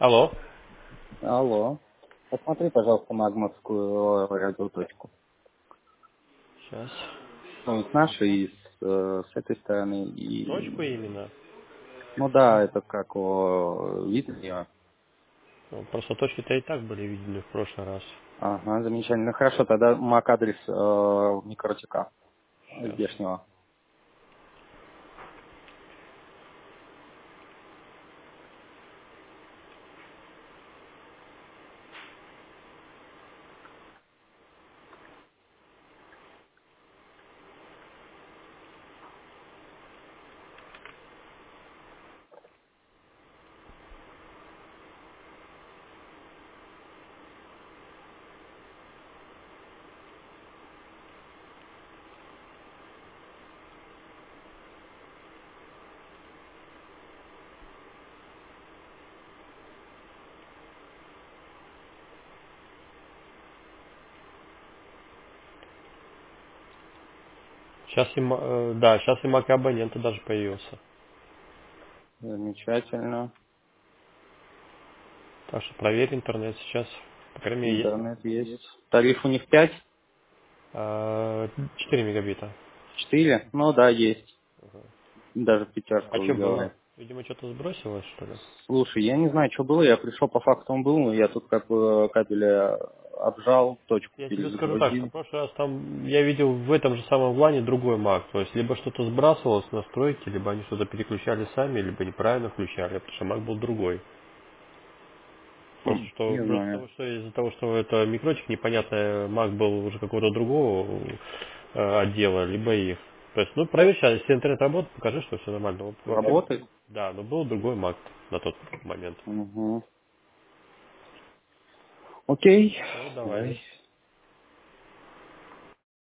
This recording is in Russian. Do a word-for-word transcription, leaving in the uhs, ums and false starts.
Алло. Алло. Посмотри, пожалуйста, магмовскую э, радиоточку. Сейчас. Ну, и с нашей, и с, э, с этой стороны, Точку и... именно. Ну да, это как о, видно её. Ну, просто точки-то и так были видны в прошлый раз. Ага, замечательно. Ну, хорошо, тогда мак-адрес э, микротика Сейчас. здешнего. Сейчас и, ма- э, да, сейчас и мак абонента даже появился. Замечательно. Так что проверь интернет сейчас. По крайней мере, есть. Интернет есть. Тариф у них пять, А, четыре мегабита. четыре. Ну да, есть. Даже А пятерку что было? делает. Видимо, что-то сбросилось, что ли? Слушай, я не знаю, что было. Я пришел по факту, он был, но я тут как бы кабель э, обжал, точку Я тебе скажу так, что в перезагрузил. прошлый раз там я видел в этом же самом лане другой мак. То есть либо что-то сбрасывалось в настройки, либо они что-то переключали сами, либо неправильно включали, потому что мак был другой. Просто Хм, что не просто знаю. того, что из-за того, что это микрочек непонятно, мак был уже какого-то другого э, отдела, либо их. То есть, ну, проверь сейчас, если интернет работает, покажи, что все нормально. Вот вообще, Работает? да, но был другой мак на тот момент. Угу. Окей. Все, давай. Давай.